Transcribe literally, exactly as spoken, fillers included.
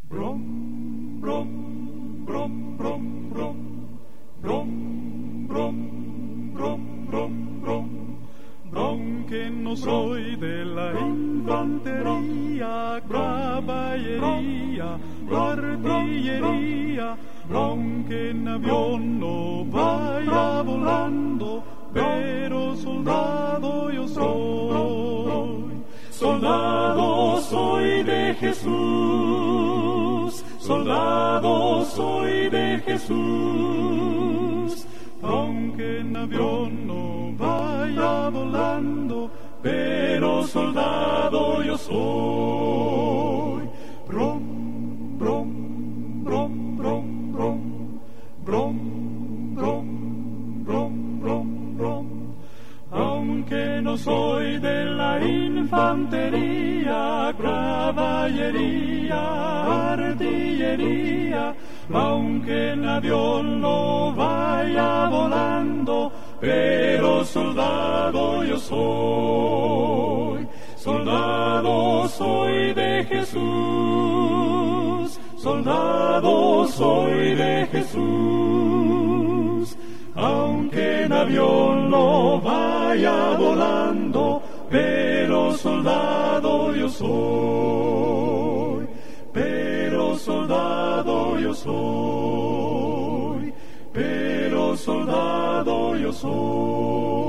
Brom, brom, brom, brom, brom, brom, brom, brom, brom, brom, brom, que no soy de la infantería, caballería, artillería, aunque en avión no vaya volando, pero soldado yo soy. Soldado soy de Jesús, soldado soy de Jesús, aunque en avión no vaya volando, pero soldado yo soy. Brom, brom, brom, brom, brom, brom, brom, brom, brom, brom, aunque no soy de la infantería, caballería, artillería, aunque en avión no vaya volando, pero soldado yo soy. Soldado soy de Jesús, soldado soy de Jesús, aunque en avión no vaya volando, pero soldado yo soy, pero soldado yo soy, pero soldado yo soy.